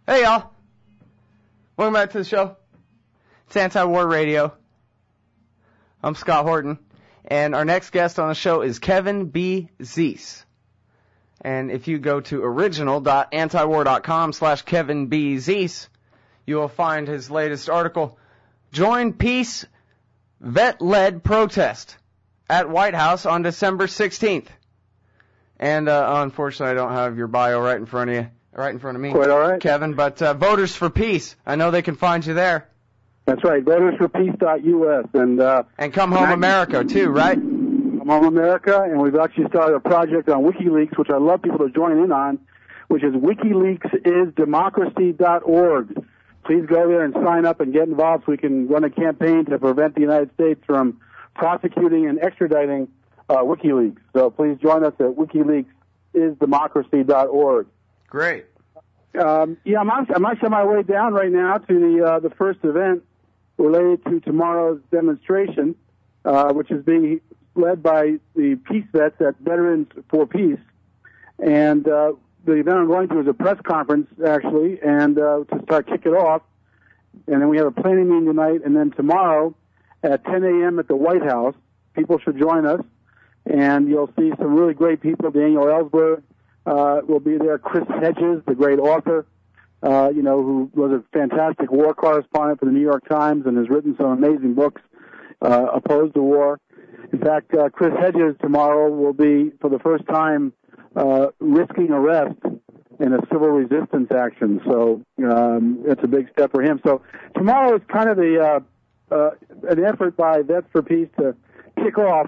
Hey, y'all. Welcome back to the show. It's Anti-War Radio. I'm Scott Horton. And our next guest on the show is Kevin B. Zeese. And if you go to original.antiwar.com/Kevin B. Zeese, you will find his latest article, Join Peace Vet-Led Protest at White House on December 16th. And unfortunately, I don't have your bio right in front of me, Quite all right, Kevin. But Voters for Peace, I know they can find you there. That's right, votersforpeace.us. And Come Home America, too, right? Come Home America, and we've actually started a project on WikiLeaks, which I'd love people to join in on, which is WikiLeaksIsDemocracy.org. Please go there and sign up and get involved so we can run a campaign to prevent the United States from prosecuting and extraditing WikiLeaks. So please join us at WikiLeaksIsDemocracy.org. Great. I'm actually on my way down right now to the first event related to tomorrow's demonstration, which is being led by the Peace Vets at Veterans for Peace. And the event I'm going to is a press conference, actually, and to start kick it off. And then we have a planning meeting tonight, and then tomorrow at 10 a.m. at the White House, people should join us. And you'll see some really great people. Daniel Ellsberg will be there. Chris Hedges, the great author, who was a fantastic war correspondent for the New York Times and has written some amazing books opposed to war. In fact, Chris Hedges tomorrow will be, for the first time, risking arrest in a civil resistance action. So it's a big step for him. So tomorrow is kind of an effort by Vets for Peace to kick off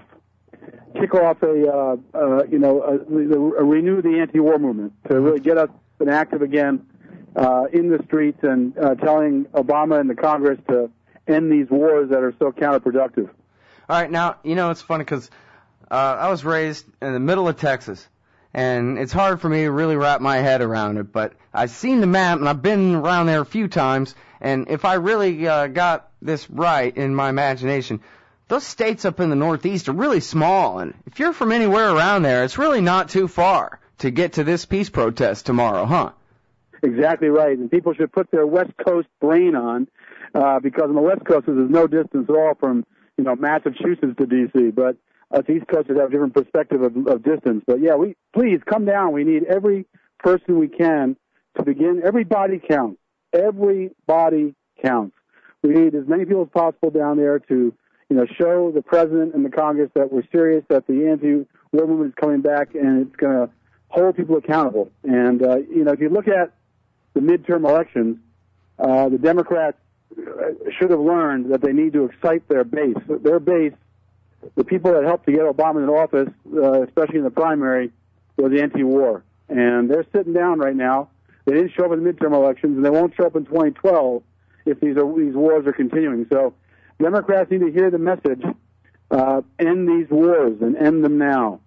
renew the anti-war movement, to really get us active again in the streets and telling Obama and the Congress to end these wars that are so counterproductive. All right, now, it's funny because I was raised in the middle of Texas, and it's hard for me to really wrap my head around it, but I've seen the map, and I've been around there a few times, and if I really got this right in my imagination, those states up in the Northeast are really small, and if you're from anywhere around there, it's really not too far to get to this peace protest tomorrow, huh? Exactly right, and people should put their West Coast brain on, because on the West Coast there's no distance at all from, Massachusetts to D.C., but us East Coasters have a different perspective of distance. But yeah, please come down. We need every person we can to begin. Everybody counts. Everybody counts. We need as many people as possible down there to show the president and the Congress that we're serious, that the anti-war movement is coming back, and it's going to hold people accountable. And, if you look at the midterm elections, the Democrats should have learned that they need to excite their base. Their base, the people that helped to get Obama in office, especially in the primary, were the anti-war. And they're sitting down right now. They didn't show up in the midterm elections, and they won't show up in 2012 if these wars are continuing. So Democrats need to hear the message, end these wars and end them now.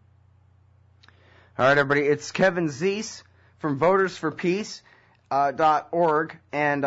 All right, everybody, it's Kevin Zeese from votersforpeace.org and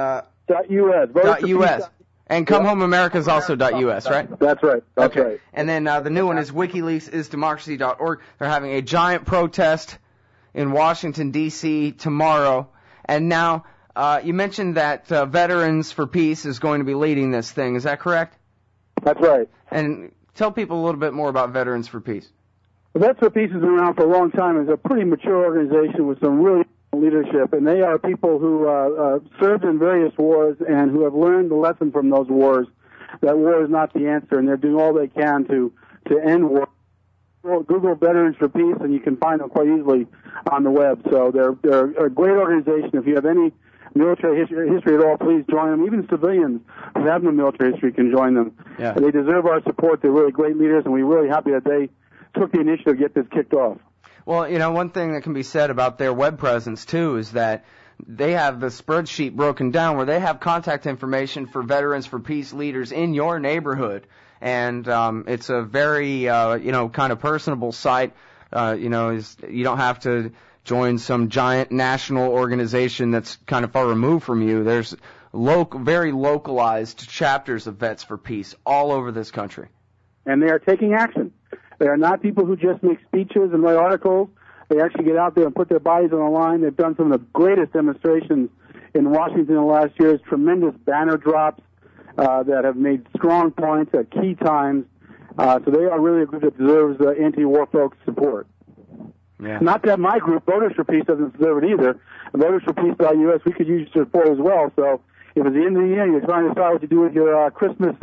.us. And Come Home America is also .us, right? That's right. That's right. And then the new one is WikiLeaksIsDemocracy.org. They're having a giant protest in Washington, D.C. tomorrow. And now, you mentioned that Veterans for Peace is going to be leading this thing. Is that correct? That's right. And tell people a little bit more about Veterans for Peace. Vets for Peace has been around for a long time. It's a pretty mature organization with some really leadership, and they are people who served in various wars and who have learned the lesson from those wars, that war is not the answer, and they're doing all they can to end war. Google Veterans for Peace, and you can find them quite easily on the web. So they're a great organization. If you have any military history at all, please join them. Even civilians who have no military history can join them. Yeah. They deserve our support. They're really great leaders, and we're really happy that they took the initiative to get this kicked off. Well, one thing that can be said about their web presence, too, is that they have the spreadsheet broken down where they have contact information for Veterans for Peace leaders in your neighborhood. And it's a very, kind of personable site. You don't have to join some giant national organization that's kind of far removed from you. There's very localized chapters of Vets for Peace all over this country. And they are taking action. They are not people who just make speeches and write articles. They actually get out there and put their bodies on the line. They've done some of the greatest demonstrations in Washington in the last years, tremendous banner drops that have made strong points at key times. So they are really a group that deserves anti-war folks' support. Yeah. Not that my group, Voters for Peace, doesn't deserve it either. VotersForPeace.us, we could use your support as well. So if at the end of the year you're trying to decide what to do with your Christmas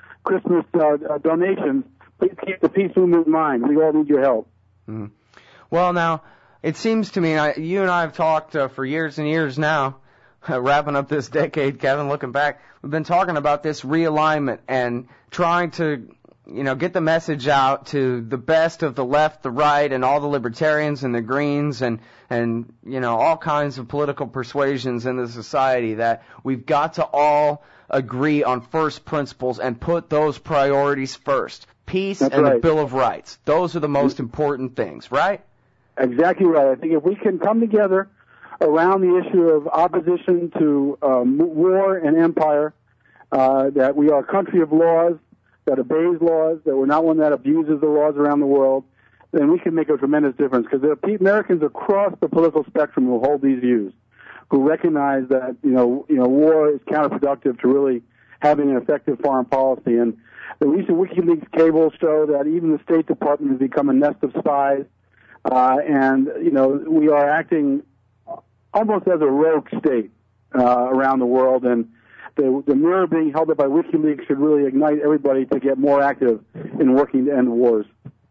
donations, please keep the peace movement in mind. We all need your help. Mm-hmm. Well, now, it seems to me, you and I have talked for years and years now, wrapping up this decade, Kevin, looking back, we've been talking about this realignment and trying to, get the message out to the best of the left, the right, and all the libertarians and the Greens and all kinds of political persuasions in the society that we've got to all agree on first principles and put those priorities first. Peace That's and right. the Bill of Rights. Those are the most important things, right? Exactly right. I think if we can come together around the issue of opposition to war and empire, that we are a country of laws, that obeys laws, that we're not one that abuses the laws around the world, then we can make a tremendous difference. Because there are Americans across the political spectrum who hold these views, who recognize that war is counterproductive to really having an effective foreign policy. And the recent WikiLeaks cables show that even the State Department has become a nest of spies, and we are acting almost as a rogue state around the world. And the mirror being held up by WikiLeaks should really ignite everybody to get more active in working to end wars.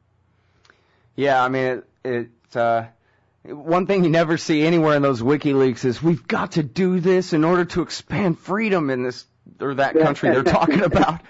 Yeah, I mean, it's one thing you never see anywhere in those WikiLeaks is we've got to do this in order to expand freedom in this or that country they're talking about.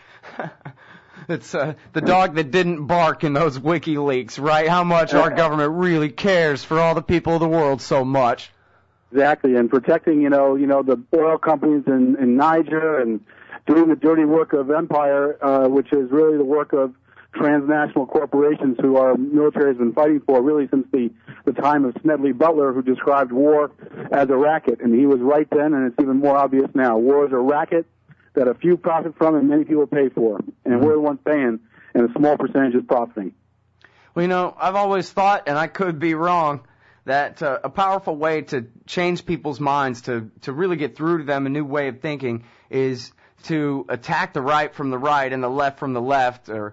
It's the dog that didn't bark in those WikiLeaks, right? How much our government really cares for all the people of the world so much. Exactly, and protecting, the oil companies in Niger and doing the dirty work of empire, which is really the work of transnational corporations who our military has been fighting for really since the time of Smedley Butler, who described war as a racket. And he was right then, and it's even more obvious now. War is a racket that a few profit from and many people pay for. And we're the ones paying, and a small percentage is profiting. Well, I've always thought, and I could be wrong, that a powerful way to change people's minds, to really get through to them a new way of thinking, is to attack the right from the right and the left from the left, or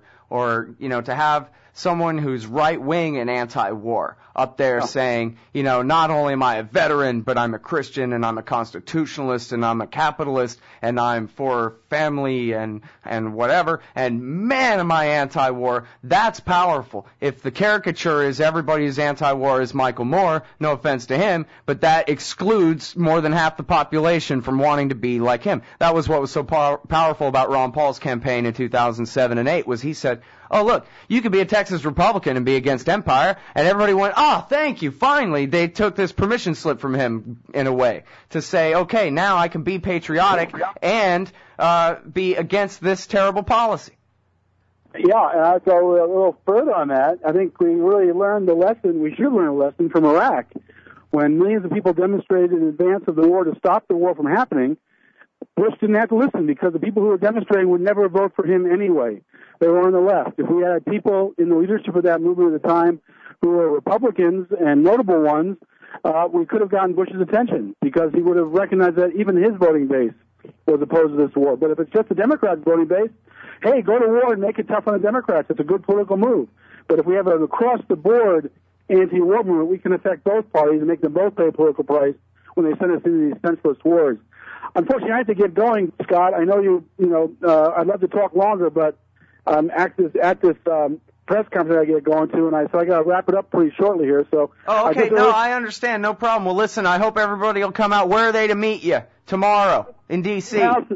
to have someone who's right-wing and anti-war up there saying, not only am I a veteran, but I'm a Christian and I'm a constitutionalist and I'm a capitalist and I'm for family and whatever, and man, am I anti-war. That's powerful. If the caricature is everybody who's anti-war is Michael Moore, no offense to him, but that excludes more than half the population from wanting to be like him. That was what was so powerful about Ron Paul's campaign in 2007 and 8, was he said, oh, look, you could be a Texas Republican and be against empire, and everybody went, oh, thank you, finally, they took this permission slip from him, in a way, to say, okay, now I can be patriotic and be against this terrible policy. Yeah, and I'll go a little further on that. I think we really learned the lesson, we should learn a lesson from Iraq, when millions of people demonstrated in advance of the war to stop the war from happening. Bush didn't have to listen because the people who were demonstrating would never vote for him anyway. They were on the left. If we had people in the leadership of that movement at the time who were Republicans and notable ones, we could have gotten Bush's attention because he would have recognized that even his voting base was opposed to this war. But if it's just the Democrats' voting base, hey, go to war and make it tough on the Democrats. It's a good political move. But if we have an across-the-board anti-war movement, we can affect both parties and make them both pay a political price when they send us into these senseless wars. Unfortunately, I have to get going, Scott. I know I'd love to talk longer, but at this press conference I get going to, so I got to wrap it up pretty shortly here. So. Oh, okay. I understand. No problem. Well, listen, I hope everybody will come out. Where are they to meet you tomorrow in D.C.? House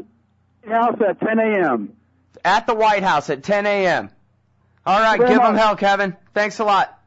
at 10 a.m. At the White House at 10 a.m. All right. Give them hell, Kevin. Thanks a lot.